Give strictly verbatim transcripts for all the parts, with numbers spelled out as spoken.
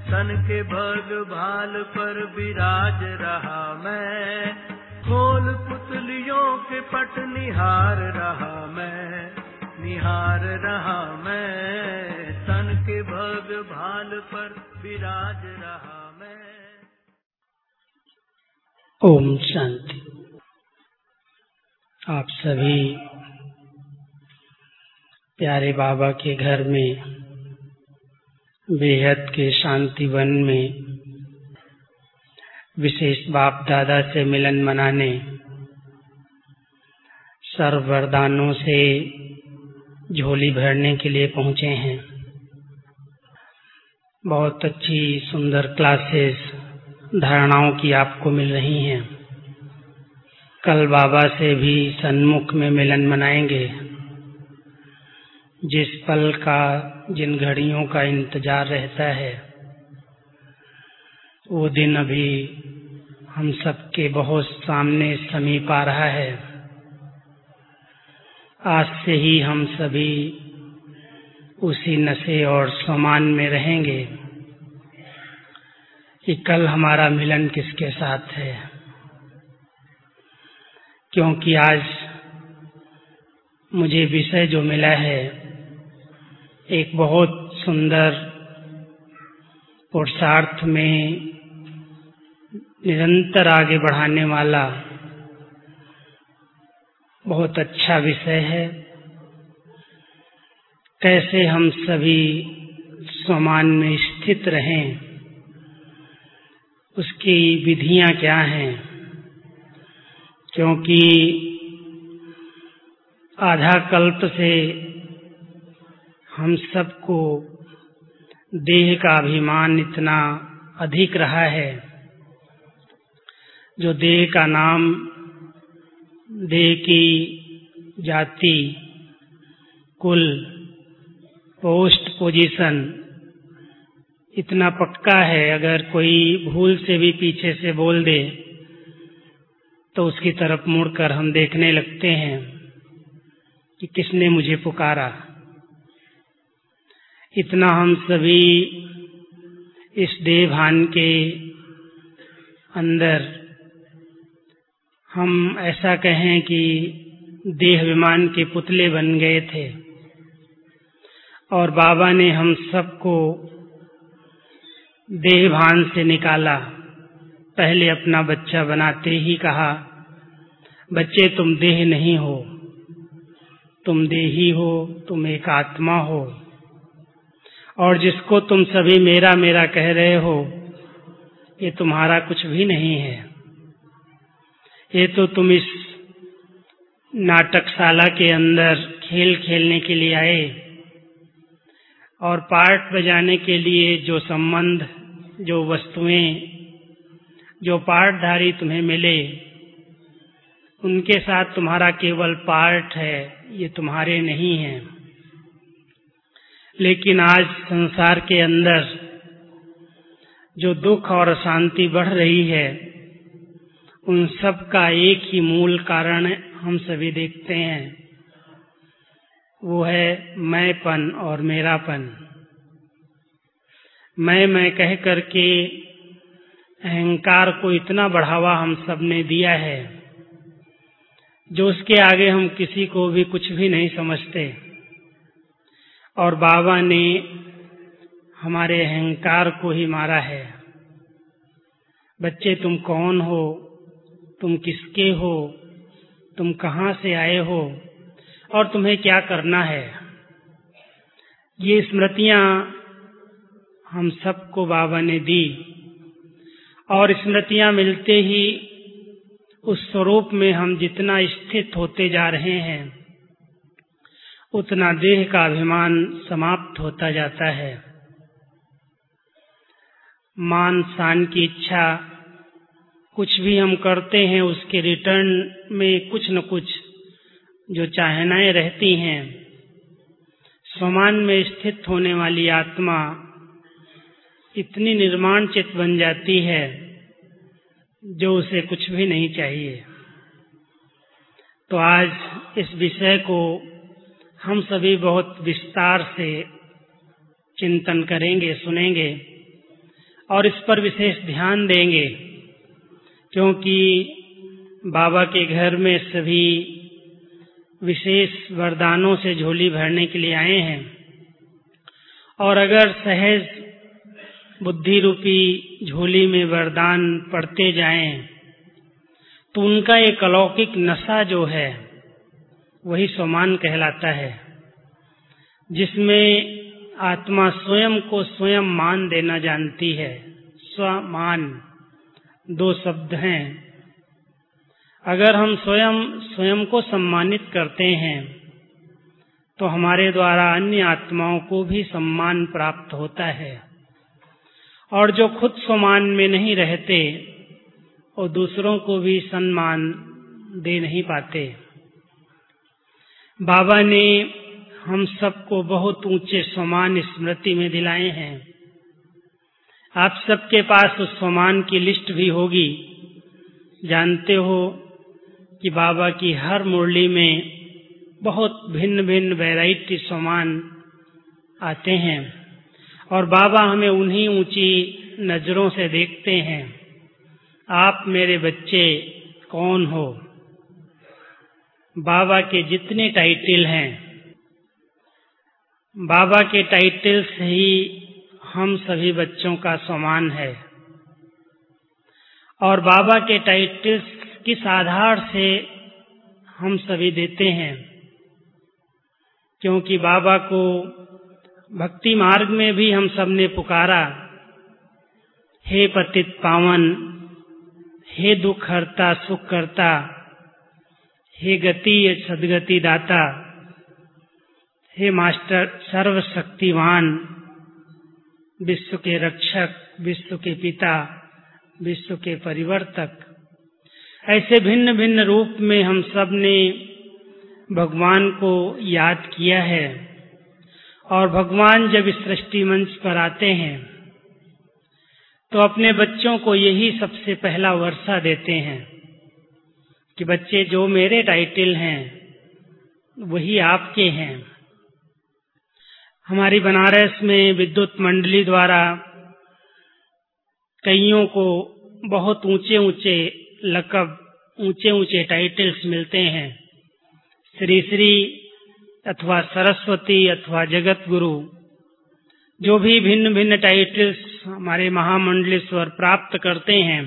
तन के भग भाल पर विराज रहा मैं, खोल पुतलियों के पट निहार रहा मैं, निहार रहा मैं, तन के भग भाल पर विराज रहा मैं। ओम शांति। आप सभी प्यारे बाबा के घर में, बेहद के शांति वन में विशेष बाप दादा से मिलन मनाने, सर्व वरदानों से झोली भरने के लिए पहुँचे हैं। बहुत अच्छी सुंदर क्लासेस धारणाओं की आपको मिल रही हैं। कल बाबा से भी सन्मुख में मिलन मनाएंगे। जिस पल का, जिन घड़ियों का इंतजार रहता है, वो दिन अभी हम सबके बहुत सामने समीप आ रहा है। आज से ही हम सभी उसी नशे और समान में रहेंगे कि कल हमारा मिलन किसके साथ है, क्योंकि आज मुझे विषय जो मिला है एक बहुत सुंदर पुरुषार्थ में निरंतर आगे बढ़ाने वाला बहुत अच्छा विषय है। कैसे हम सभी समान में स्थित रहें, उसकी विधियां क्या हैं, क्योंकि आधा कल्प से हम सबको देह का अभिमान इतना अधिक रहा है, जो देह का नाम, देह की जाति, कुल, पोस्ट, पोजीशन इतना पक्का है। अगर कोई भूल से भी पीछे से बोल दे तो उसकी तरफ मुड़कर हम देखने लगते हैं कि किसने मुझे पुकारा। इतना हम सभी इस देह भान के अंदर, हम ऐसा कहें कि देह विमान के पुतले बन गए थे, और बाबा ने हम सबको देह भान से निकाला। पहले अपना बच्चा बनाते ही कहा, बच्चे तुम देह नहीं हो, तुम देही हो, तुम एक आत्मा हो, और जिसको तुम सभी मेरा मेरा कह रहे हो, ये तुम्हारा कुछ भी नहीं है। ये तो तुम इस नाटकशाला के अंदर खेल खेलने के लिए आए, और पार्ट बजाने के लिए जो संबंध, जो वस्तुएं, जो पार्टधारी तुम्हें मिले, उनके साथ तुम्हारा केवल पार्ट है, ये तुम्हारे नहीं हैं। लेकिन आज संसार के अंदर जो दुख और अशांति बढ़ रही है, उन सब का एक ही मूल कारण हम सभी देखते हैं, वो है मैंपन और मेरापन। मैं मैं कह करके अहंकार को इतना बढ़ावा हम सब ने दिया है, जो उसके आगे हम किसी को भी कुछ भी नहीं समझते। और बाबा ने हमारे अहंकार को ही मारा है। बच्चे तुम कौन हो, तुम किसके हो, तुम कहाँ से आए हो, और तुम्हें क्या करना है, ये स्मृतियां हम सबको बाबा ने दी। और स्मृतियां मिलते ही उस स्वरूप में हम जितना स्थित होते जा रहे हैं, उतना देह का अभिमान समाप्त होता जाता है। मान शान की इच्छा, कुछ भी हम करते हैं उसके रिटर्न में कुछ न कुछ जो चाहनाएं रहती हैं। समान में स्थित होने वाली आत्मा इतनी निर्माण चित्त बन जाती है, जो उसे कुछ भी नहीं चाहिए। तो आज इस विषय को हम सभी बहुत विस्तार से चिंतन करेंगे, सुनेंगे, और इस पर विशेष ध्यान देंगे, क्योंकि बाबा के घर में सभी विशेष वरदानों से झोली भरने के लिए आए हैं। और अगर सहज बुद्धि रूपी झोली में वरदान पढ़ते जाएं, तो उनका एक अलौकिक नशा जो है वही स्वमान कहलाता है, जिसमें आत्मा स्वयं को स्वयं मान देना जानती है। स्वमान दो शब्द हैं। अगर हम स्वयं स्वयं को सम्मानित करते हैं तो हमारे द्वारा अन्य आत्माओं को भी सम्मान प्राप्त होता है, और जो खुद सम्मान में नहीं रहते और दूसरों को भी सम्मान दे नहीं पाते। बाबा ने हम सबको बहुत ऊंचे सम्मान स्मृति में दिलाए हैं। आप सबके पास उस सम्मान की लिस्ट भी होगी। जानते हो कि बाबा की हर मुरली में बहुत भिन्न भिन्न वैरायटी सम्मान आते हैं, और बाबा हमें उन्हीं ऊंची नजरों से देखते हैं। आप मेरे बच्चे कौन हो? बाबा के जितने टाइटल हैं, बाबा के टाइटल से ही हम सभी बच्चों का सम्मान है, और बाबा के टाइटल्स किस आधार से हम सभी देते हैं, क्योंकि बाबा को भक्ति मार्ग में भी हम सबने पुकारा, हे पतित पावन, हे दुख हरता सुख करता, हे गति सदगति दाता, हे मास्टर सर्वशक्तिवान, विश्व के रक्षक, विश्व के पिता, विश्व के परिवर्तक। ऐसे भिन्न भिन्न रूप में हम सब ने भगवान को याद किया है। और भगवान जब इस सृष्टि मंच पर आते हैं तो अपने बच्चों को यही सबसे पहला वर्षा देते हैं कि बच्चे, जो मेरे टाइटल हैं वही आपके हैं। हमारी बनारस में विद्युत मंडली द्वारा कईयों को बहुत ऊंचे ऊंचे लक़ब, ऊंचे ऊंचे टाइटल्स मिलते हैं। श्री श्री अथवा सरस्वती अथवा जगत गुरु, जो भी भिन्न भिन्न टाइटल्स हमारे महामंडलेश्वर प्राप्त करते हैं,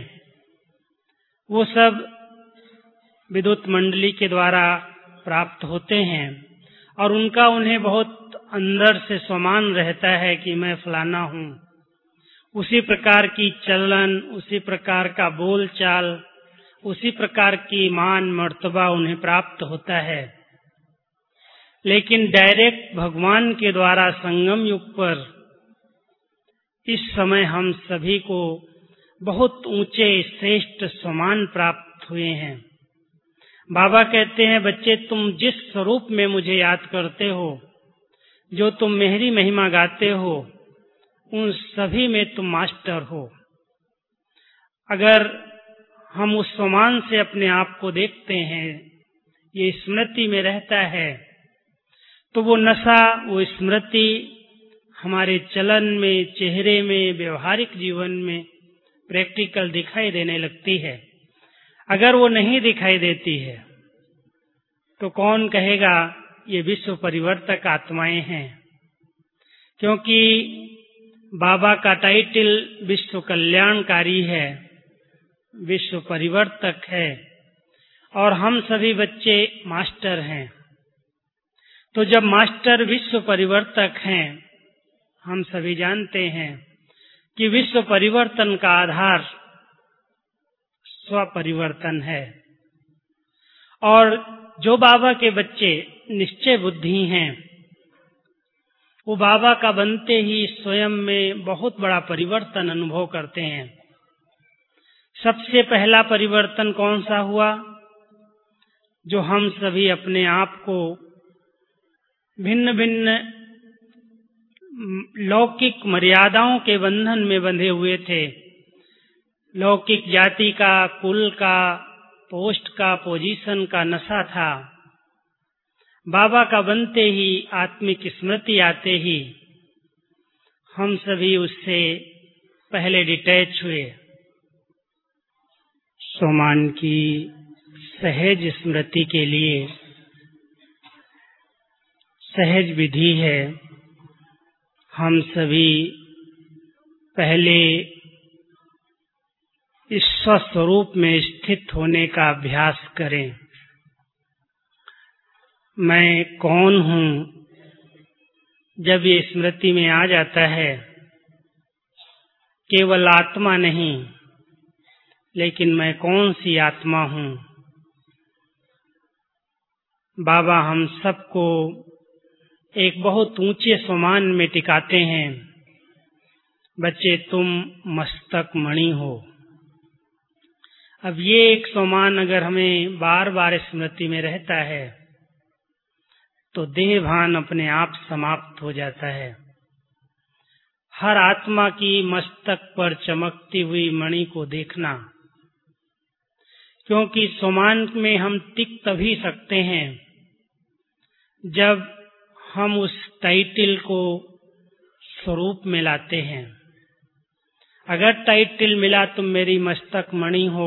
वो सब विद्युत मंडली के द्वारा प्राप्त होते हैं, और उनका उन्हें बहुत अंदर से सम्मान रहता है कि मैं फलाना हूँ। उसी प्रकार की चलन, उसी प्रकार का बोल चाल, उसी प्रकार की मान मर्तबा उन्हें प्राप्त होता है। लेकिन डायरेक्ट भगवान के द्वारा संगम युग पर इस समय हम सभी को बहुत ऊंचे श्रेष्ठ सम्मान प्राप्त हुए हैं। बाबा कहते हैं, बच्चे, तुम जिस स्वरूप में मुझे याद करते हो, जो तुम मेरी महिमा गाते हो, उन सभी में तुम मास्टर हो। अगर हम उस सम्मान से अपने आप को देखते हैं, ये स्मृति में रहता है, तो वो नशा, वो स्मृति हमारे चलन में, चेहरे में, व्यवहारिक जीवन में प्रैक्टिकल दिखाई देने लगती है। अगर वो नहीं दिखाई देती है तो कौन कहेगा ये विश्व परिवर्तक आत्माएं हैं? क्योंकि बाबा का टाइटल विश्व कल्याणकारी है, विश्व परिवर्तक है, और हम सभी बच्चे मास्टर हैं। तो जब मास्टर विश्व परिवर्तक हैं, हम सभी जानते हैं कि विश्व परिवर्तन का आधार स्व परिवर्तन है। और जो बाबा के बच्चे निश्चय बुद्धि हैं, वो बाबा का बनते ही स्वयं में बहुत बड़ा परिवर्तन अनुभव करते हैं। सबसे पहला परिवर्तन कौन सा हुआ? जो हम सभी अपने आप को भिन्न भिन्न लौकिक मर्यादाओं के बंधन में बंधे हुए थे। लौकिक जाति का, कुल का, पोस्ट का, पोजीशन का नशा था। बाबा का बनते ही, आत्मिक स्मृति आते ही हम सभी उससे पहले डिटैच हुए। सोमान की सहज स्मृति के लिए सहज विधि है, हम सभी पहले इस स्वस्वरूप में स्थित होने का अभ्यास करें। मैं कौन हूँ जब ये स्मृति में आ जाता है, केवल आत्मा नहीं, लेकिन मैं कौन सी आत्मा हूँ। बाबा हम सबको एक बहुत ऊंचे सोमान में टिकाते हैं। बच्चे, तुम मस्तक मणि हो। अब ये एक सोमान अगर हमें बार बार स्मृति में रहता है तो देह भान अपने आप समाप्त हो जाता है। हर आत्मा की मस्तक पर चमकती हुई मणि को देखना, क्योंकि सोमान में हम टिक तभी सकते हैं जब हम उस टाइटल को स्वरूप में लाते हैं। अगर टाइटल मिला तुम मेरी मस्तक मणि हो,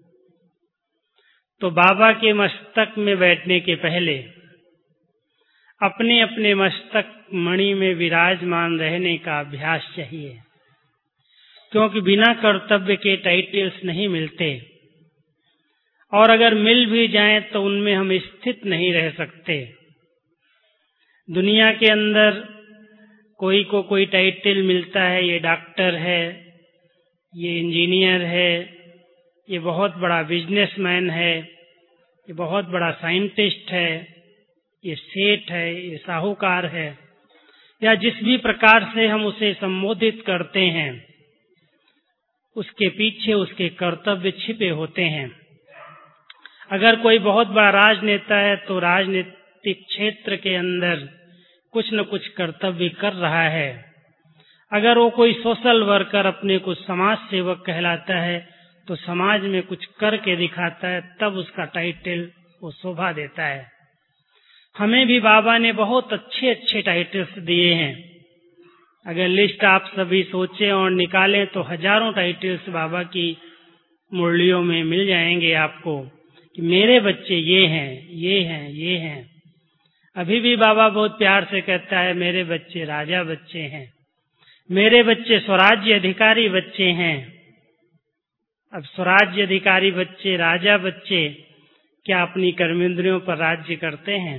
तो बाबा के मस्तक में बैठने के पहले अपने अपने मस्तक मणि में विराजमान रहने का अभ्यास चाहिए, क्योंकि बिना कर्तव्य के टाइटल्स नहीं मिलते, और अगर मिल भी जाएं तो उनमें हम स्थित नहीं रह सकते। दुनिया के अंदर कोई को कोई टाइटल मिलता है, ये डॉक्टर है, ये इंजीनियर है, ये बहुत बड़ा बिजनेसमैन है, ये बहुत बड़ा साइंटिस्ट है, ये सेठ है, ये साहूकार है, या जिस भी प्रकार से हम उसे संबोधित करते हैं, उसके पीछे उसके कर्तव्य छिपे होते हैं। अगर कोई बहुत बड़ा राजनेता है तो राजनीतिक क्षेत्र के अंदर कुछ न कुछ कर्तव्य कर रहा है। अगर वो कोई सोशल वर्कर अपने को समाज सेवक कहलाता है तो समाज में कुछ करके दिखाता है, तब उसका टाइटल वो शोभा देता है। हमें भी बाबा ने बहुत अच्छे अच्छे टाइटल्स दिए हैं। अगर लिस्ट आप सभी सोचें और निकालें तो हजारों टाइटल्स बाबा की मुरलियों में मिल जाएंगे आपको कि मेरे बच्चे ये हैं, ये हैं, ये हैं। अभी भी बाबा बहुत प्यार से कहता है, मेरे बच्चे राजा बच्चे हैं, मेरे बच्चे स्वराज्य अधिकारी बच्चे हैं। अब स्वराज्य अधिकारी बच्चे, राजा बच्चे क्या अपनी कर्मेंद्रियों पर राज्य करते हैं?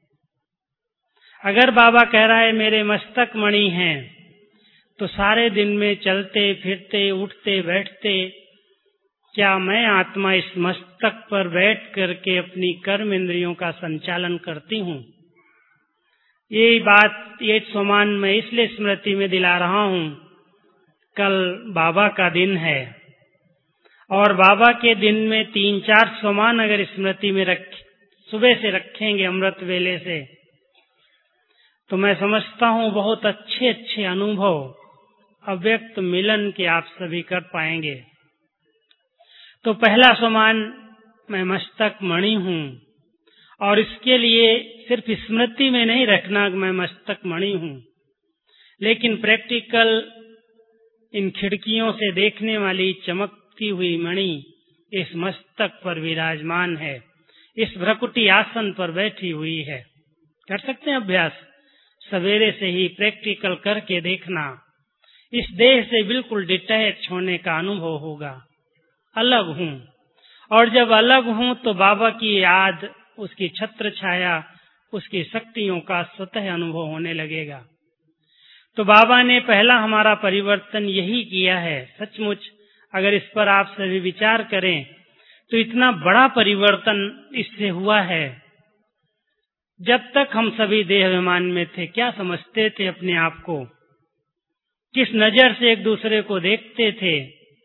अगर बाबा कह रहा है मेरे मस्तक मणि हैं, तो सारे दिन में चलते फिरते उठते बैठते क्या मैं आत्मा इस मस्तक पर बैठ करके अपनी कर्म इंद्रियों का संचालन करती हूँ? ये बात, ये सोमान मैं इसलिए स्मृति में दिला रहा हूँ, कल बाबा का दिन है और बाबा के दिन में तीन चार सोमान अगर स्मृति में रख सुबह से रखेंगे अमृत वेले से, तो मैं समझता हूँ बहुत अच्छे अच्छे अनुभव अव्यक्त मिलन के आप सभी कर पाएंगे। तो पहला सोमान, मैं मस्तक मणि हूँ, और इसके लिए सिर्फ स्मृति में नहीं रखना कि मैं मस्तक मणि हूँ, लेकिन प्रैक्टिकल इन खिड़कियों से देखने वाली चमकती हुई मणि इस मस्तक पर विराजमान है, इस भ्रकुटी आसन पर बैठी हुई है। कर सकते हैं अभ्यास, सवेरे से ही प्रैक्टिकल करके देखना। इस देह से बिल्कुल डिटैच होने का अनुभव होगा, अलग हूँ, और जब अलग हूँ तो बाबा की याद, उसकी छत्र छाया, उसकी शक्तियों का स्वतः अनुभव होने लगेगा। तो बाबा ने पहला हमारा परिवर्तन यही किया है। सचमुच अगर इस पर आप सभी विचार करें तो इतना बड़ा परिवर्तन इससे हुआ है। जब तक हम सभी देहाभिमान में थे, क्या समझते थे अपने आप को? किस नजर से एक दूसरे को देखते थे?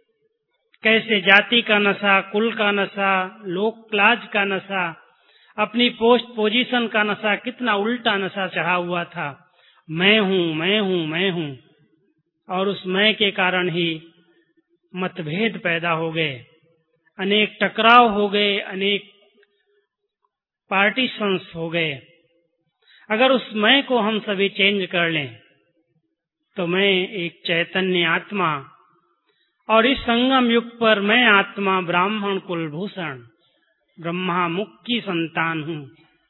कैसे जाति का नशा, कुल का नशा, लोक लाज का नशा, अपनी पोस्ट पोजीशन का नशा, कितना उल्टा नशा चढ़ा हुआ था। मैं हूँ, मैं हूँ, मैं हूँ, और उस मैं के कारण ही मतभेद पैदा हो गए, अनेक टकराव हो गए, अनेक पार्टीशंस हो गए। अगर उस मैं को हम सभी चेंज कर लें तो मैं एक चैतन्य आत्मा और इस संगम युग पर मैं आत्मा ब्राह्मण कुलभूषण ब्रह्मा मुख की संतान हूँ।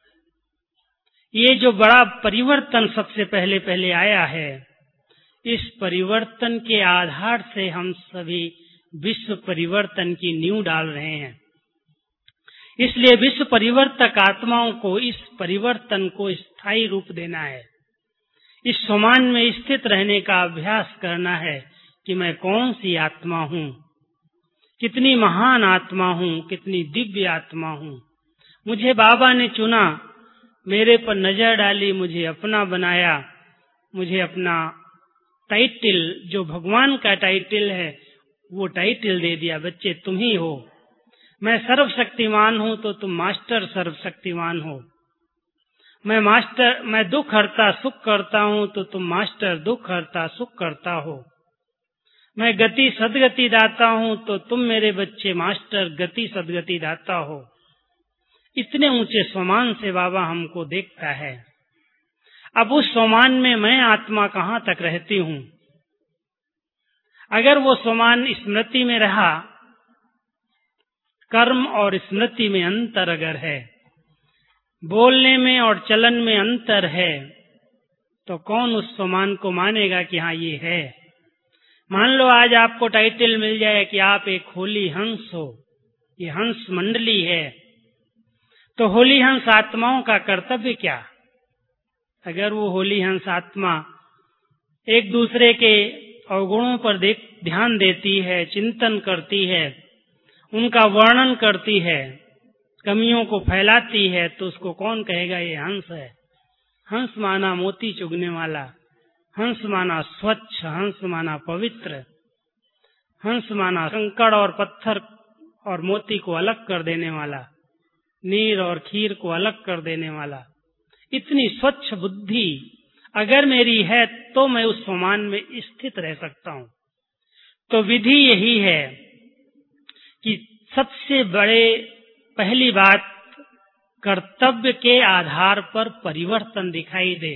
ये जो बड़ा परिवर्तन सबसे पहले पहले आया है, इस परिवर्तन के आधार से हम सभी विश्व परिवर्तन की नींव डाल रहे हैं। इसलिए विश्व परिवर्तक आत्माओं को इस परिवर्तन को स्थायी रूप देना है। इस समान में स्थित रहने का अभ्यास करना है कि मैं कौन सी आत्मा हूँ, कितनी महान आत्मा हूँ, कितनी दिव्य आत्मा हूँ। मुझे बाबा ने चुना, मेरे पर नजर डाली, मुझे अपना बनाया, मुझे अपना टाइटल जो भगवान का टाइटल है वो टाइटल दे दिया, बच्चे तुम ही हो। मैं सर्वशक्तिमान हूँ तो तुम मास्टर सर्वशक्तिमान हो। मैं मास्टर मैं दुख हरता सुख करता हूँ तो तुम मास्टर दुख हरता सुख करता हो। मैं गति सदगति दाता हूँ तो तुम मेरे बच्चे मास्टर गति सदगति दाता हो। इतने ऊंचे समान से बाबा हमको देखता है। अब उस समान में मैं आत्मा कहाँ तक रहती हूँ? अगर वो समान स्मृति में रहा, कर्म और स्मृति में अंतर अगर है, बोलने में और चलन में अंतर है, तो कौन उस समान को मानेगा कि हाँ ये है? मान लो आज आपको टाइटल मिल जाए कि आप एक होली हंस हो, ये हंस मंडली है, तो होली हंस आत्माओं का कर्तव्य क्या? अगर वो होली हंस आत्मा एक दूसरे के अवगुणों पर देख ध्यान देती है, चिंतन करती है, उनका वर्णन करती है, कमियों को फैलाती है, तो उसको कौन कहेगा ये हंस है? हंस माना मोती चुगने वाला, हंस माना स्वच्छ, हंस माना पवित्र, हंस माना कंकड़ और पत्थर और मोती को अलग कर देने वाला, नीर और खीर को अलग कर देने वाला। इतनी स्वच्छ बुद्धि अगर मेरी है तो मैं उस समान में स्थित रह सकता हूँ। तो विधि यही है कि सबसे बड़े पहली बात कर्तव्य के आधार पर परिवर्तन दिखाई दे।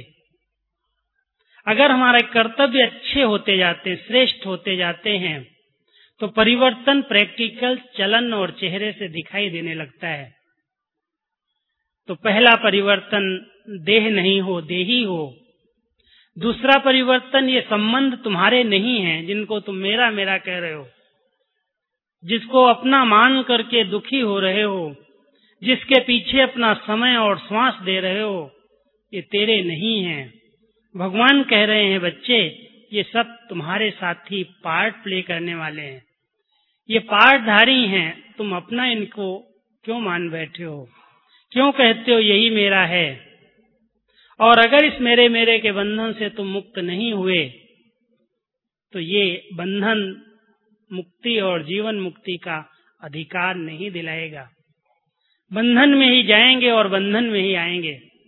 अगर हमारे कर्तव्य अच्छे होते जाते, श्रेष्ठ होते जाते हैं, तो परिवर्तन प्रैक्टिकल चलन और चेहरे से दिखाई देने लगता है। तो पहला परिवर्तन देह नहीं हो, देही हो। दूसरा परिवर्तन ये संबंध तुम्हारे नहीं हैं जिनको तुम मेरा मेरा कह रहे हो, जिसको अपना मान करके दुखी हो रहे हो, जिसके पीछे अपना समय और श्वास दे रहे हो, ये तेरे नहीं हैं। भगवान कह रहे हैं बच्चे ये सब तुम्हारे साथी पार्ट प्ले करने वाले हैं, ये पार्टधारी हैं। तुम अपना इनको क्यों मान बैठे हो? क्यों कहते हो यही मेरा है? और अगर इस मेरे मेरे के बंधन से तुम मुक्त नहीं हुए तो ये बंधन मुक्ति और जीवन मुक्ति का अधिकार नहीं दिलाएगा। बंधन में ही जाएंगे और बंधन में ही आएंगे।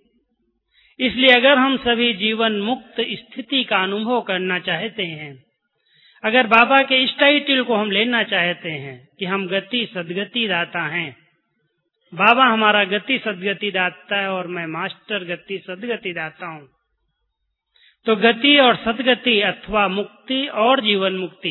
इसलिए अगर हम सभी जीवन मुक्त स्थिति का अनुभव करना चाहते हैं, अगर बाबा के इस टाइटल को हम लेना चाहते हैं कि हम गति सदगति दाता हैं, बाबा हमारा गति सदगति दाता है और मैं मास्टर गति सदगति दाता हूँ, तो गति और सदगति अथवा मुक्ति और जीवन मुक्ति,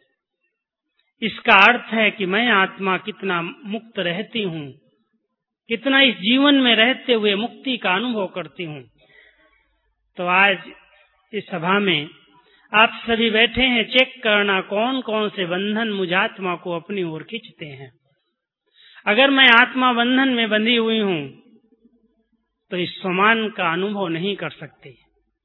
इसका अर्थ है कि मैं आत्मा कितना मुक्त रहती हूँ, कितना इस जीवन में रहते हुए मुक्ति का अनुभव करती हूँ। तो आज इस सभा में आप सभी बैठे हैं, चेक करना कौन कौन से बंधन मुझ आत्मा को अपनी ओर खींचते हैं। अगर मैं आत्मा बंधन में बंधी हुई हूँ तो इस समान का अनुभव नहीं कर सकती।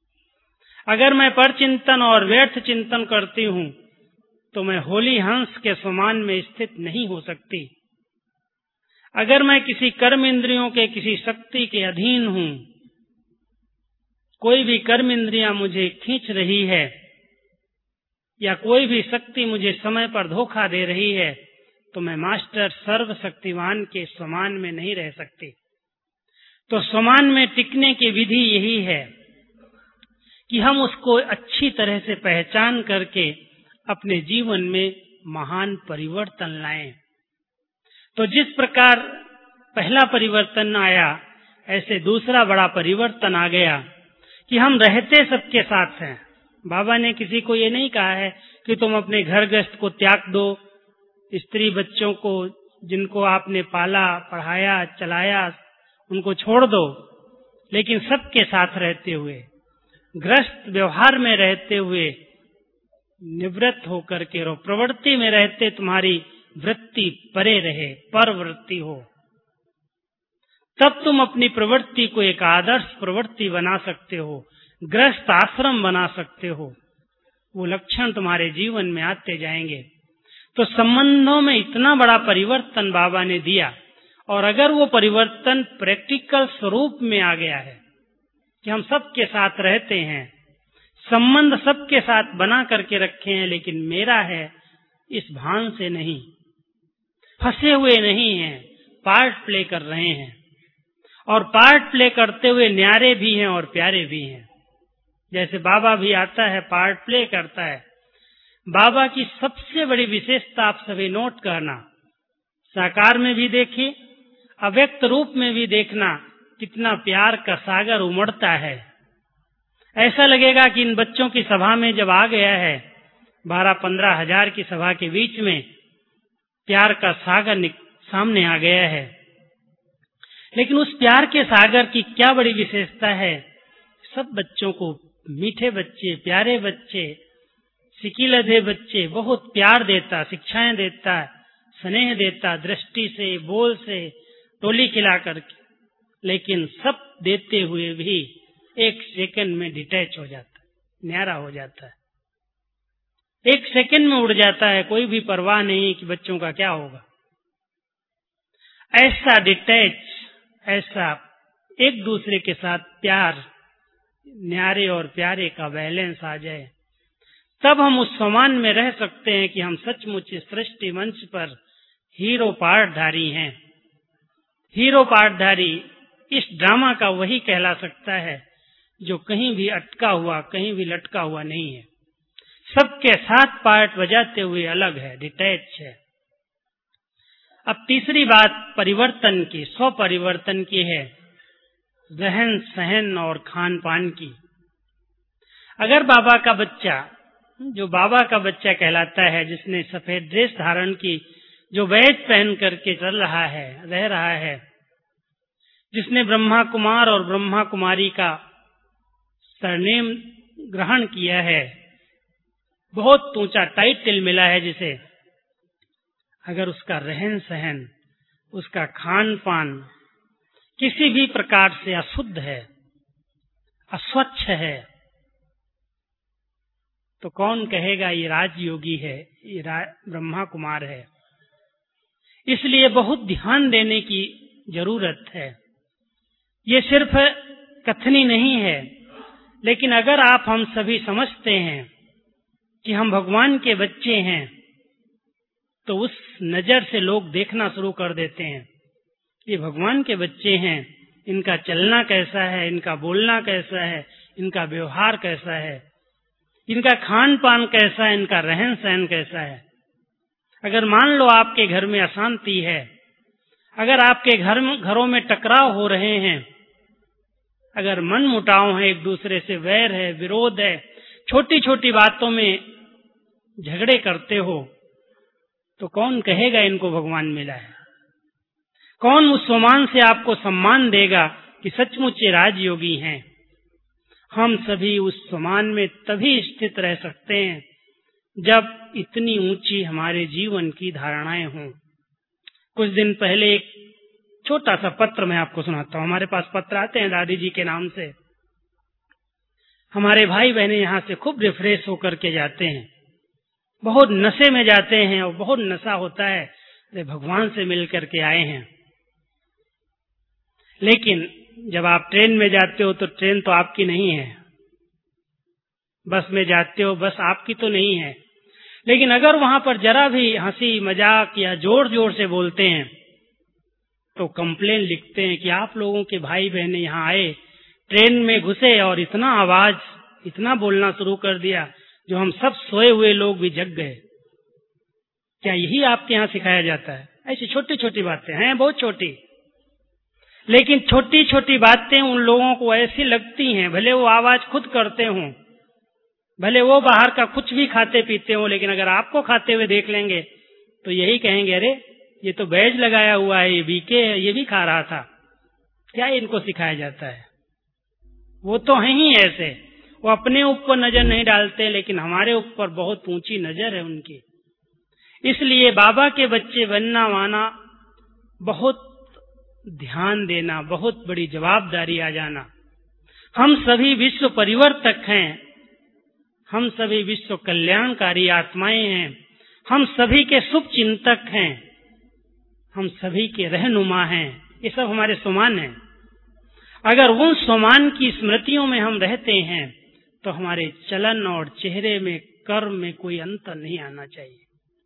अगर मैं परचिंतन और व्यर्थ चिंतन करती हूँ तो मैं होली हंस के समान में स्थित नहीं हो सकती। अगर मैं किसी कर्म इंद्रियों के किसी शक्ति के अधीन हूँ, कोई भी कर्म इंद्रियां मुझे खींच रही है या कोई भी शक्ति मुझे समय पर धोखा दे रही है, तो मैं मास्टर सर्वशक्तिमान के समान में नहीं रह सकती। तो समान में टिकने की विधि यही है कि हम उसको अच्छी तरह से पहचान करके अपने जीवन में महान परिवर्तन लाएं। तो जिस प्रकार पहला परिवर्तन आया, ऐसे दूसरा बड़ा परिवर्तन आ गया कि हम रहते सबके साथ हैं। बाबा ने किसी को ये नहीं कहा है कि तुम अपने घर गृहस्थ को त्याग दो, स्त्री बच्चों को जिनको आपने पाला पढ़ाया चलाया उनको छोड़ दो, लेकिन सबके साथ रहते हुए, गृहस्थ व्यवहार में रहते हुए निवृत्त होकर के रहो, प्रवृत्ति में रहते तुम्हारी वृत्ति परे रहे, परवृत्ति हो, तब तुम अपनी प्रवृत्ति को एक आदर्श प्रवृत्ति बना सकते हो, गृहस्थ आश्रम बना सकते हो। वो लक्षण तुम्हारे जीवन में आते जाएंगे। तो संबंधों में इतना बड़ा परिवर्तन बाबा ने दिया, और अगर वो परिवर्तन प्रैक्टिकल स्वरूप में आ गया है कि हम सबके साथ रहते हैं, संबंध सबके साथ बना करके रखे हैं, लेकिन मेरा है इस भान से नहीं, फंसे हुए नहीं हैं, पार्ट प्ले कर रहे हैं, और पार्ट प्ले करते हुए न्यारे भी हैं और प्यारे भी हैं। जैसे बाबा भी आता है, पार्ट प्ले करता है। बाबा की सबसे बड़ी विशेषता आप सभी नोट करना, साकार में भी देखिए, अव्यक्त रूप में भी देखना, कितना प्यार का सागर उमड़ता है। ऐसा लगेगा कि इन बच्चों की सभा में जब आ गया है, बारह पंद्रह हजार की सभा के बीच में प्यार का सागर सामने आ गया है। लेकिन उस प्यार के सागर की क्या बड़ी विशेषता है, सब बच्चों को, मीठे बच्चे, प्यारे बच्चे, सिकिलधे बच्चे, बहुत प्यार देता, शिक्षाएं देता, स्नेह देता, दृष्टि से, बोल से, टोली खिला करके, लेकिन सब देते हुए भी एक सेकंड में डिटैच हो जाता है, न्यारा हो जाता है, एक सेकंड में उड़ जाता है, कोई भी परवाह नहीं कि बच्चों का क्या होगा। ऐसा डिटैच, ऐसा एक दूसरे के साथ प्यार, न्यारे और प्यारे का बैलेंस आ जाए, तब हम उस समान में रह सकते हैं कि हम सचमुच इस सृष्टि मंच पर हीरो पार्टधारी हैं। हीरो पार्टधारी इस ड्रामा का वही कहला सकता है जो कहीं भी अटका हुआ, कहीं भी लटका हुआ नहीं है, सबके साथ पार्ट बजाते हुए अलग है, डिटैच है। अब तीसरी बात परिवर्तन की, स्व परिवर्तन की है, रहन सहन और खान पान की। अगर बाबा का बच्चा, जो बाबा का बच्चा कहलाता है, जिसने सफेद ड्रेस धारण की, जो बैज पहन करके चल रहा है, रह रहा है, जिसने ब्रह्मा कुमार और ब्रह्मा कुमारी का सरनेम ग्रहण किया है, बहुत ऊंचा टाइटल मिला है जिसे, अगर उसका रहन सहन, उसका खान पान किसी भी प्रकार से अशुद्ध है, अस्वच्छ है, तो कौन कहेगा ये राजयोगी है, ये ब्रह्मा कुमार है। इसलिए बहुत ध्यान देने की जरूरत है। ये सिर्फ कथनी नहीं है, लेकिन अगर आप हम सभी समझते हैं कि हम भगवान के बच्चे हैं, तो उस नजर से लोग देखना शुरू कर देते हैं, ये भगवान के बच्चे हैं, इनका चलना कैसा है, इनका बोलना कैसा है, इनका व्यवहार कैसा है, इनका खान पान कैसा है, इनका रहन सहन कैसा है। अगर मान लो आपके घर में अशांति है, अगर आपके घर में घरों में टकराव हो रहे हैं, अगर मन मुटाव है, एक दूसरे से वैर है, विरोध है, छोटी छोटी बातों में झगड़े करते हो, तो कौन कहेगा इनको भगवान मिला है? कौन उस सम्मान से आपको सम्मान देगा कि सचमुच ये राजयोगी हैं? हम सभी उस सम्मान में तभी स्थित रह सकते हैं जब इतनी ऊंची हमारे जीवन की धारणाएं हों। कुछ दिन पहले एक छोटा सा पत्र मैं आपको सुनाता हूँ। हमारे पास पत्र आते हैं दादी जी के नाम से। हमारे भाई बहने यहाँ से खूब रिफ्रेश होकर के जाते हैं, बहुत नशे में जाते हैं और बहुत नशा होता है, वे भगवान से मिल करके आए हैं। लेकिन जब आप ट्रेन में जाते हो तो ट्रेन तो आपकी नहीं है, बस में जाते हो बस आपकी तो नहीं है। लेकिन अगर वहां पर जरा भी हंसी मजाक या जोर जोर से बोलते हैं तो कंप्लेन लिखते हैं कि आप लोगों के भाई बहने यहाँ आए, ट्रेन में घुसे और इतना आवाज, इतना बोलना शुरू कर दिया जो हम सब सोए हुए लोग भी जग गए। क्या यही आपके यहाँ सिखाया जाता है? ऐसी छोटी छोटी बातें हैं, बहुत छोटी, लेकिन छोटी छोटी बातें उन लोगों को ऐसी लगती हैं, भले वो आवाज खुद करते हों, भले वो बाहर का कुछ भी खाते पीते हो, लेकिन अगर आपको खाते हुए देख लेंगे तो यही कहेंगे, अरे ये तो बैज लगाया हुआ है, ये बीके है, ये भी खा रहा था। क्या इनको सिखाया जाता है? वो तो है ही ऐसे, वो अपने ऊपर नजर नहीं डालते, लेकिन हमारे ऊपर बहुत ऊंची नजर है उनकी। इसलिए बाबा के बच्चे बनना माना बहुत ध्यान देना, बहुत बड़ी जवाबदारी आ जाना। हम सभी विश्व परिवर्तक हैं, हम सभी विश्व कल्याणकारी आत्माएं हैं, हम सभी के शुभ चिंतक हैं, हम सभी के रहनुमा हैं। ये सब हमारे समान हैं। अगर उन समान की स्मृतियों में हम रहते हैं तो हमारे चलन और चेहरे में, कर्म में कोई अंतर नहीं आना चाहिए।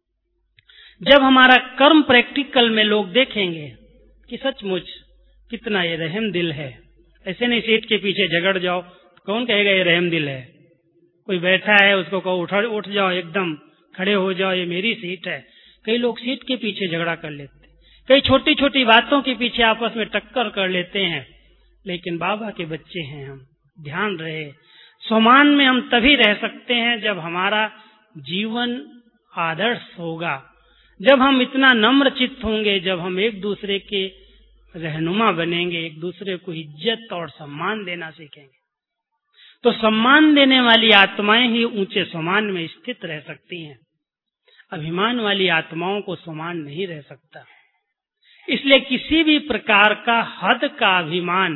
जब हमारा कर्म प्रैक्टिकल में लोग देखेंगे कि सचमुच कितना ये रहम दिल है, ऐसे नहीं सीट के पीछे झगड़ जाओ, कौन कहेगा ये रहम दिल है? कोई बैठा है उसको कहो उठ उठ जाओ, एकदम खड़े हो जाओ, ये मेरी सीट है। कई लोग सीट के पीछे झगड़ा कर लेते, कई छोटी छोटी बातों के पीछे आपस में टक्कर कर लेते हैं। लेकिन बाबा के बच्चे हैं हम, ध्यान रहे, समान में हम तभी रह सकते हैं जब हमारा जीवन आदर्श होगा, जब हम इतना नम्र चित्त होंगे, जब हम एक दूसरे के रहनुमा बनेंगे, एक दूसरे को इज्जत और सम्मान देना सीखेंगे। तो सम्मान देने वाली आत्माएं ही ऊंचे सम्मान में स्थित रह सकती हैं। अभिमान वाली आत्माओं को सम्मान नहीं रह सकता। इसलिए किसी भी प्रकार का हद का अभिमान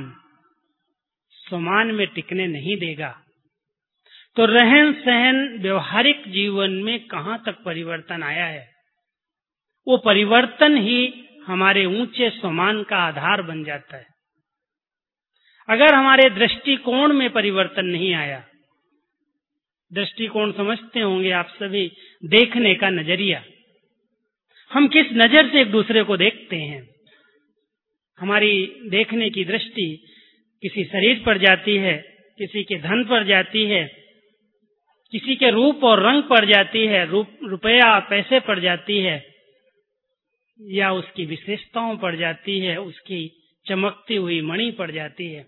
सम्मान में टिकने नहीं देगा। तो रहन सहन व्यवहारिक जीवन में कहां तक परिवर्तन आया है, वो परिवर्तन ही हमारे ऊंचे सम्मान का आधार बन जाता है। अगर हमारे दृष्टिकोण में परिवर्तन नहीं आया, दृष्टिकोण समझते होंगे आप सभी, देखने का नजरिया, हम किस नजर से एक दूसरे को देखते हैं। हमारी देखने की दृष्टि किसी शरीर पर जाती है, किसी के धन पर जाती है, किसी के रूप और रंग पर जाती है, रूप रुपया पैसे पर जाती है, या उसकी विशेषताओं पर जाती है, उसकी चमकती हुई मणि पर जाती है।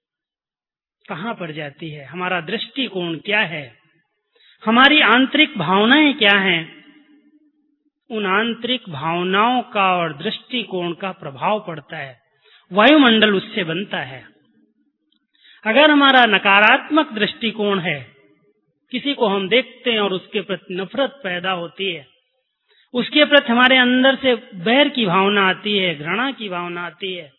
कहां पर जाती है? हमारा दृष्टिकोण क्या है, हमारी आंतरिक भावनाएं क्या हैं? उन आंतरिक भावनाओं का और दृष्टिकोण का प्रभाव पड़ता है, वायुमंडल उससे बनता है। अगर हमारा नकारात्मक दृष्टिकोण है, किसी को हम देखते हैं और उसके प्रति नफरत पैदा होती है, उसके प्रति हमारे अंदर से बैर की भावना आती है, घृणा की भावना आती है,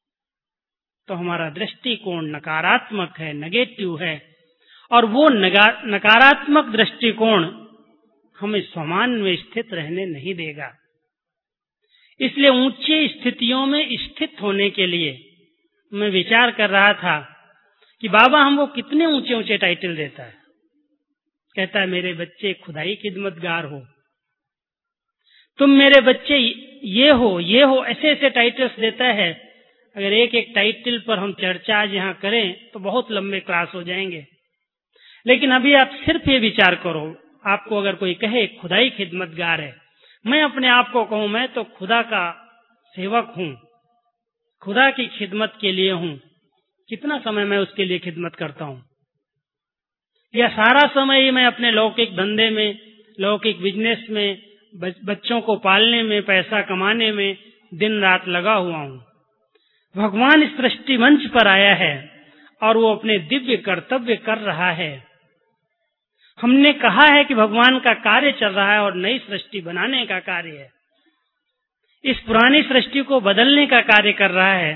तो हमारा दृष्टिकोण नकारात्मक है, नेगेटिव है। और वो नकारात्मक दृष्टिकोण हमें समान में स्थित रहने नहीं देगा। इसलिए ऊंची स्थितियों में स्थित होने के लिए मैं विचार कर रहा था कि बाबा हमको कितने ऊंचे ऊंचे टाइटल देता है। कहता है मेरे बच्चे खुदाई खिदमतगार हो, तुम मेरे बच्चे ये हो ये हो, ऐसे ऐसे टाइटल्स देता है। अगर एक एक टाइटल पर हम चर्चा आज यहाँ करें तो बहुत लंबे क्लास हो जाएंगे। लेकिन अभी आप सिर्फ ये विचार करो, आपको अगर कोई कहे खुदाई खिदमतगार है, मैं अपने आप को कहूं मैं तो खुदा का सेवक हूं, खुदा की खिदमत के लिए हूं, कितना समय मैं उसके लिए खिदमत करता हूं? या सारा समय ही मैं अपने लौकिक धंधे में, लौकिक बिजनेस में, बच्चों को पालने में, पैसा कमाने में दिन रात लगा हुआ हूं? भगवान इस सृष्टि मंच पर आया है और वो अपने दिव्य कर्तव्य कर रहा है। हमने कहा है कि भगवान का कार्य चल रहा है और नई सृष्टि बनाने का कार्य है, इस पुरानी सृष्टि को बदलने का कार्य कर रहा है,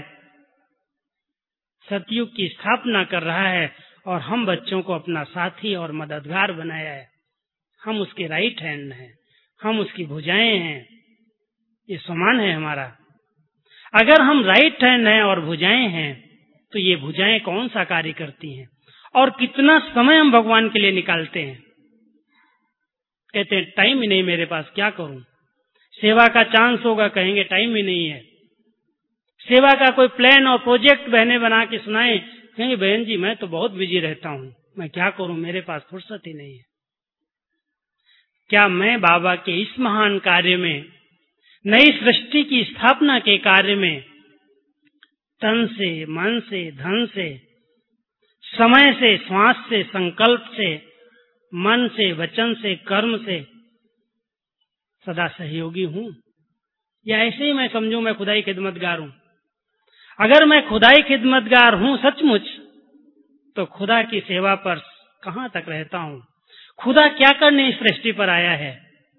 सतयुग की स्थापना कर रहा है, और हम बच्चों को अपना साथी और मददगार बनाया है। हम उसके राइट हैंड हैं, हम उसकी भुजाएं हैं, ये समान है हमारा। अगर हम राइट हैंड हैं और भुजाएं हैं तो ये भुजाएं कौन सा कार्य करती हैं और कितना समय हम भगवान के लिए निकालते हैं। कहते हैं टाइम ही नहीं मेरे पास, क्या करूं? सेवा का चांस होगा, कहेंगे टाइम ही नहीं है। सेवा का कोई प्लान और प्रोजेक्ट बहनें बना के सुनाए, कहेंगे बहन जी मैं तो बहुत बिजी रहता हूं, मैं क्या करूं, मेरे पास फुर्सत ही नहीं है। क्या मैं बाबा के इस महान कार्य में, नई सृष्टि की स्थापना के कार्य में तन से, मन से, धन से, समय से, श्वास से, संकल्प से मन से, वचन से, कर्म से सदा सहयोगी हूं, या ऐसे ही मैं समझूं मैं खुदाई खिदमतगार हूं? अगर मैं खुदाई खिदमतगार हूं सचमुच, तो खुदा की सेवा पर कहां तक रहता हूं? खुदा क्या करने इस सृष्टि पर आया है?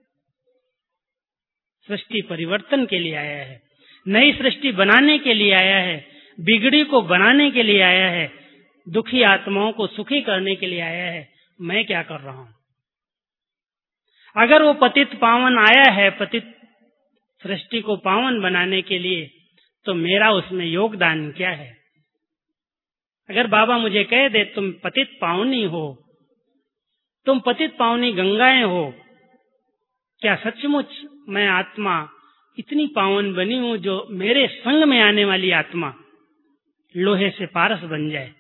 सृष्टि परिवर्तन के लिए आया है, नई सृष्टि बनाने के लिए आया है, बिगड़ी को बनाने के लिए आया है, दुखी आत्माओं को सुखी करने के लिए आया है। मैं क्या कर रहा हूं? अगर वो पतित पावन आया है पतित सृष्टि को पावन बनाने के लिए, तो मेरा उसमें योगदान क्या है? अगर बाबा मुझे कह दे तुम पतित पावनी हो, तुम पतित पावनी गंगाएं हो, क्या सचमुच मैं आत्मा इतनी पावन बनी हूं जो मेरे संग में आने वाली आत्मा लोहे से पारस बन जाए,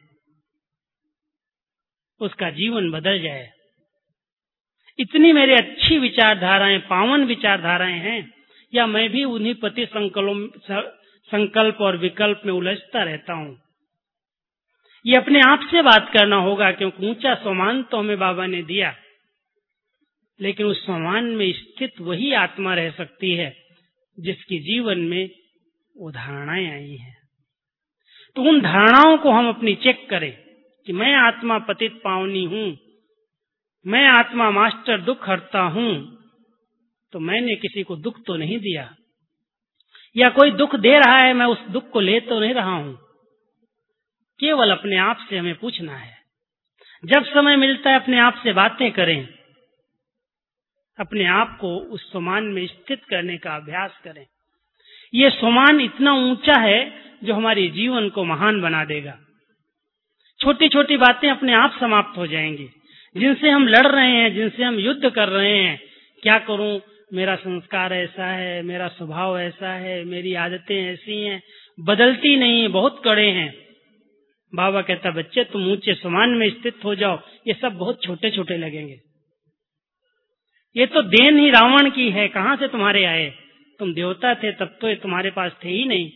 उसका जीवन बदल जाए? इतनी मेरी अच्छी विचारधाराएं, पावन विचारधाराएं हैं, या मैं भी उन्हीं पति संकल्प और विकल्प में उलझता रहता हूं? ये अपने आप से बात करना होगा, क्योंकि ऊंचा सम्मान तो हमें बाबा ने दिया, लेकिन उस सम्मान में स्थित वही आत्मा रह सकती है जिसकी जीवन में वो धारणाएं आई हैं। तो उन धारणाओं को हम अपनी चेक करें कि मैं आत्मा पतित पावनी हूं, मैं आत्मा मास्टर दुख हरता हूं, तो मैंने किसी को दुख तो नहीं दिया, या कोई दुख दे रहा है मैं उस दुख को ले तो नहीं रहा हूं। केवल अपने आप से हमें पूछना है। जब समय मिलता है अपने आप से बातें करें, अपने आप को उस सम्मान में स्थित करने का अभ्यास करें। ये सम्मान इतना ऊंचा है जो हमारे जीवन को महान बना देगा। छोटी छोटी बातें अपने आप समाप्त हो जाएंगी, जिनसे हम लड़ रहे हैं, जिनसे हम युद्ध कर रहे हैं। क्या करूं, मेरा संस्कार ऐसा है, मेरा स्वभाव ऐसा है, मेरी आदतें ऐसी हैं, बदलती नहीं, बहुत कड़े हैं। बाबा कहता बच्चे तुम ऊंचे सम्मान में स्थित हो जाओ, ये सब बहुत छोटे छोटे लगेंगे। ये तो देन ही रावण की है, कहां से तुम्हारे आए? तुम देवता थे तब तो ये तुम्हारे पास थे ही नहीं।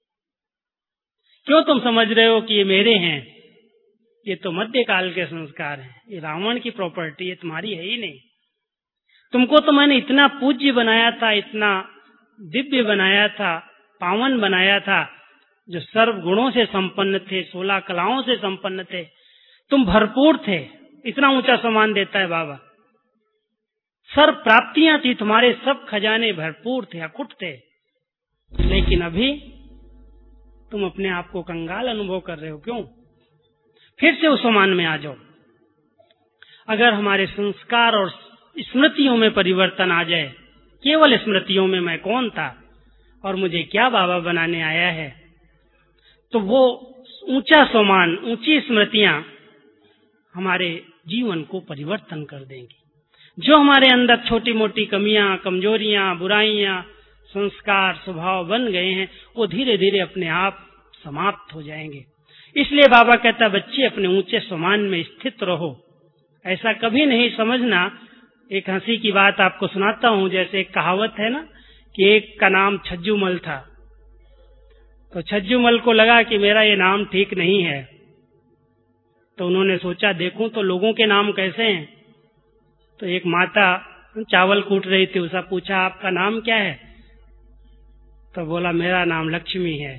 क्यों तुम समझ रहे हो कि ये मेरे हैं? ये तो मध्यकाल के संस्कार हैं, ये रावण की प्रॉपर्टी, ये तुम्हारी है ही नहीं। तुमको तो मैंने इतना पूज्य बनाया था, इतना दिव्य बनाया था, पावन बनाया था, जो सर्व गुणों से संपन्न थे, सोलह कलाओं से संपन्न थे, तुम भरपूर थे। इतना ऊंचा सम्मान देता है बाबा। सर्व प्राप्तियां थी तुम्हारे, सब खजाने भरपूर थे, अकुट थे, लेकिन अभी तुम अपने आप को कंगाल अनुभव कर रहे हो। क्यों? फिर से उस सम्मान में आ जाओ। अगर हमारे संस्कार और स्मृतियों में परिवर्तन आ जाए, केवल स्मृतियों में मैं कौन था और मुझे क्या बाबा बनाने आया है, तो वो ऊंचा सम्मान, ऊंची स्मृतियां हमारे जीवन को परिवर्तन कर देंगी। जो हमारे अंदर छोटी मोटी कमियां, कमजोरियां, बुराइयां, संस्कार, स्वभाव बन गए हैं, वो धीरे धीरे अपने आप समाप्त हो जाएंगे। इसलिए बाबा कहता बच्चे अपने ऊंचे सम्मान में स्थित रहो। ऐसा कभी नहीं समझना। एक हंसी की बात आपको सुनाता हूं। जैसे एक कहावत है ना कि एक का नाम छज्जूमल था, तो छज्जूमल को लगा कि मेरा ये नाम ठीक नहीं है, तो उन्होंने सोचा देखूं तो लोगों के नाम कैसे हैं। तो एक माता चावल कूट रही थी, उससे पूछा आपका नाम क्या है? तो बोला मेरा नाम लक्ष्मी है।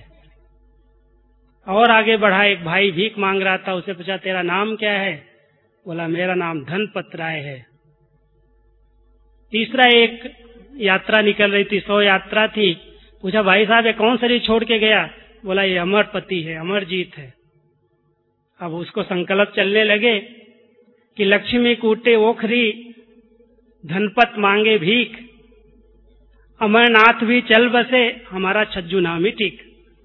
और आगे बढ़ा, एक भाई भीख मांग रहा था, उसे पूछा तेरा नाम क्या है? बोला मेरा नाम धनपत राय है। तीसरा एक यात्रा निकल रही थी, सौ यात्रा थी, पूछा भाई साहब ये कौन शरीर छोड़ के गया? बोला ये अमरपति है, अमरजीत है। अब उसको संकल्प चलने लगे कि लक्ष्मी कूटे ओखरी, धनपत मांगे भीख, अमरनाथ भी चल बसे, हमारा छज्जू नाम ही ठीक।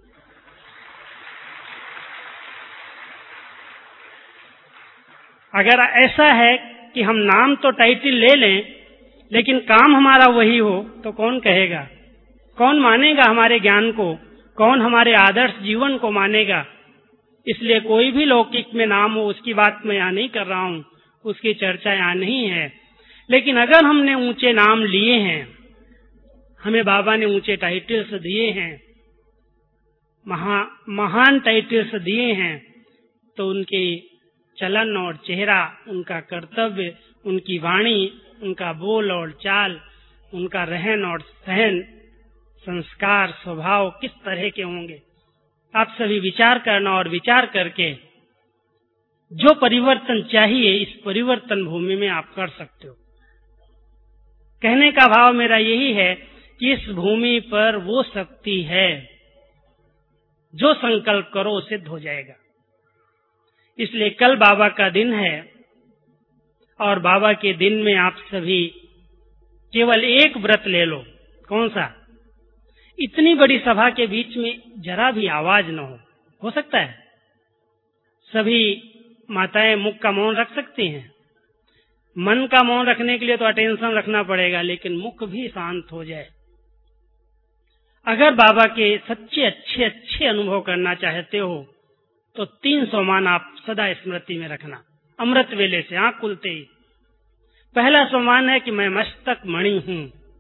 अगर ऐसा है कि हम नाम तो टाइटल ले लें लेकिन काम हमारा वही हो, तो कौन कहेगा? कौन मानेगा हमारे ज्ञान को? कौन हमारे आदर्श जीवन को मानेगा? इसलिए कोई भी लौकिक में नाम हो, उसकी बात मैं यहाँ नहीं कर रहा हूँ, उसकी चर्चा यहाँ नहीं है। लेकिन अगर हमने ऊंचे नाम लिए हैं, हमें बाबा ने ऊंचे टाइटल्स दिए हैं, महा महान टाइटल्स दिए हैं, तो उनके चलन और चेहरा, उनका कर्तव्य, उनकी वाणी, उनका बोल और चाल, उनका रहन और सहन, संस्कार, स्वभाव किस तरह के होंगे। आप सभी विचार करना और विचार करके जो परिवर्तन चाहिए इस परिवर्तन भूमि में आप कर सकते हो। कहने का भाव मेरा यही है कि इस भूमि पर वो शक्ति है, जो संकल्प करो सिद्ध हो जाएगा। इसलिए कल बाबा का दिन है और बाबा के दिन में आप सभी केवल एक व्रत ले लो। कौन सा? इतनी बड़ी सभा के बीच में जरा भी आवाज न हो। हो सकता है सभी माताएं मुख का मौन रख सकती हैं। मन का मौन रखने के लिए तो अटेंशन रखना पड़ेगा, लेकिन मुख भी शांत हो जाए। अगर बाबा के सच्चे अच्छे अच्छे अनुभव करना चाहते हो तो तीन सोमान आप सदा स्मृति में रखना। अमृत वेले से आंख खुलते ही पहला सोमान है कि मैं मस्तक मणि हूं।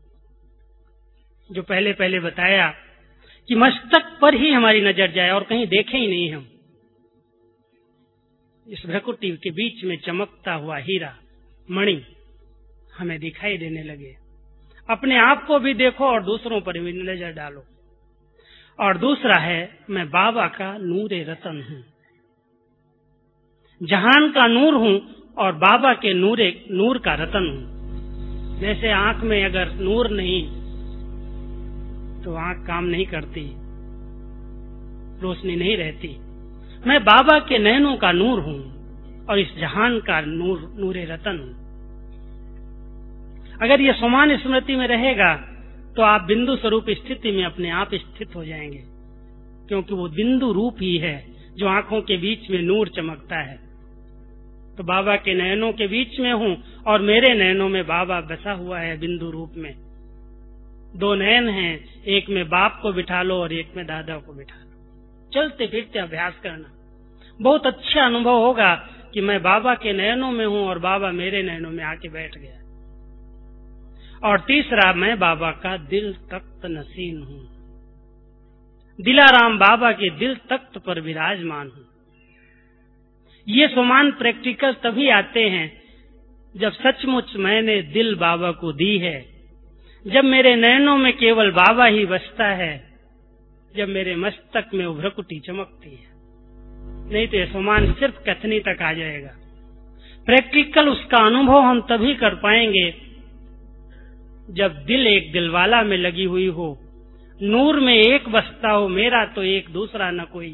जो पहले पहले बताया कि मस्तक पर ही हमारी नजर जाए और कहीं देखे ही नहीं हम। इस भ्रकुटी के बीच में चमकता हुआ हीरा मणि हमें दिखाई देने लगे। अपने आप को भी देखो और दूसरों पर भी नजर डालो। और दूसरा है मैं बाबा का नूरे रतन हूं, जहान का नूर हूं और बाबा के नूरे नूर का रतन हूं। जैसे आंख में अगर नूर नहीं तो आंख काम नहीं करती, रोशनी नहीं रहती। मैं बाबा के नैनों का नूर हूं और इस जहान का नूर नूरे रतन हूं। अगर ये समान स्मृति में रहेगा तो आप बिंदु स्वरूप स्थिति में अपने आप स्थित हो जाएंगे, क्योंकि वो बिंदु रूप ही है जो आंखों के बीच में नूर चमकता है। तो बाबा के नयनों के बीच में हूं और मेरे नयनों में बाबा बसा हुआ है बिंदु रूप में। दो नयन हैं, एक में बाप को बिठा लो और एक में दादा को बिठा लो। चलते फिरते अभ्यास करना, बहुत अच्छा अनुभव होगा कि मैं बाबा के नयनों में हूं और बाबा मेरे नयनों में आके बैठ गया। और तीसरा, मैं बाबा का दिल तख्त नसीन हूं, दिलाराम बाबा के दिल तख्त पर विराजमान हूं। ये समान प्रैक्टिकल तभी आते हैं जब सचमुच मैंने दिल बाबा को दी है, जब मेरे नयनों में केवल बाबा ही बसता है, जब मेरे मस्तक में उभ्रकुटी चमकती है। नहीं तो ये समान सिर्फ कथनी तक आ जाएगा। प्रैक्टिकल उसका अनुभव हम तभी कर पाएंगे जब दिल एक दिलवाला में लगी हुई हो, नूर में एक बसता हो, मेरा तो एक दूसरा न कोई।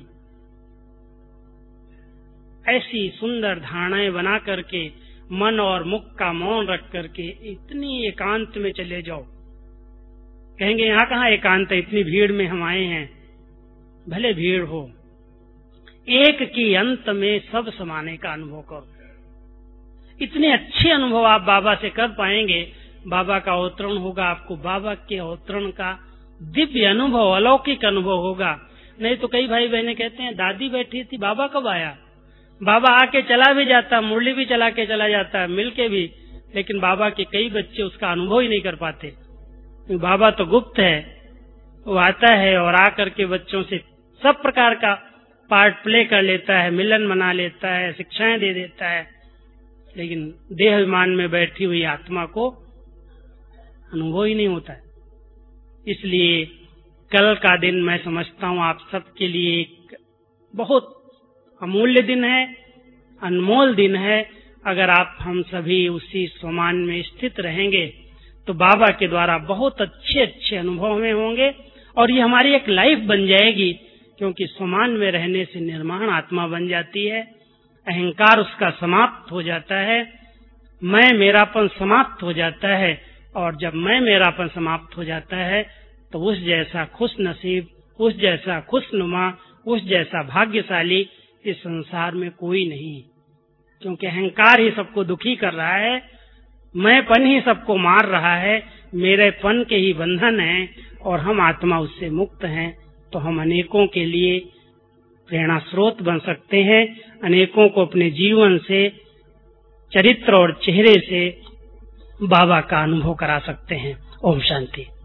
ऐसी सुंदर धारणाएं बना करके मन और मुख का मौन रख करके इतनी एकांत में चले जाओ। कहेंगे यहाँ कहाँ एकांत है, इतनी भीड़ में हम आए हैं। भले भीड़ हो, एक की अंत में सब समाने का अनुभव करो। इतने अच्छे अनुभव आप बाबा से कर पाएंगे। बाबा का अवतरण होगा, आपको बाबा के अवतरण का दिव्य अनुभव, अलौकिक अनुभव होगा। नहीं तो कई भाई बहने कहते हैं दादी बैठी थी, बाबा कब आया? बाबा आके चला भी जाता, मुरली भी चला के चला जाता, मिल के भी, लेकिन बाबा के कई बच्चे उसका अनुभव ही नहीं कर पाते। बाबा तो गुप्त है, वो आता है और आकर के बच्चों से सब प्रकार का पार्ट प्ले कर लेता है, मिलन मना लेता है, शिक्षाएं दे देता है, लेकिन देह विमान में बैठी हुई आत्मा को अनुभव ही नहीं होता है। इसलिए कल का दिन मैं समझता हूँ आप सबके लिए एक बहुत अमूल्य दिन है, अनमोल दिन है। अगर आप हम सभी उसी समान में स्थित रहेंगे तो बाबा के द्वारा बहुत अच्छे अच्छे अनुभव हमें होंगे और ये हमारी एक लाइफ बन जाएगी, क्योंकि समान में रहने से निर्माण आत्मा बन जाती है, अहंकार उसका समाप्त हो जाता है, मैं मेरापन समाप्त हो जाता है। और जब मैं मेरापन समाप्त हो जाता है तो उस जैसा खुश नसीब, उस जैसा खुशनुमा, उस जैसा भाग्यशाली इस संसार में कोई नहीं, क्योंकि अहंकार ही सबको दुखी कर रहा है, मैंपन ही सबको मार रहा है, मेरेपन के ही बंधन है और हम आत्मा उससे मुक्त हैं। तो हम अनेकों के लिए प्रेरणा स्रोत बन सकते हैं, अनेकों को अपने जीवन से, चरित्र और चेहरे से बाबा का अनुभव करा सकते हैं। ओम शांति।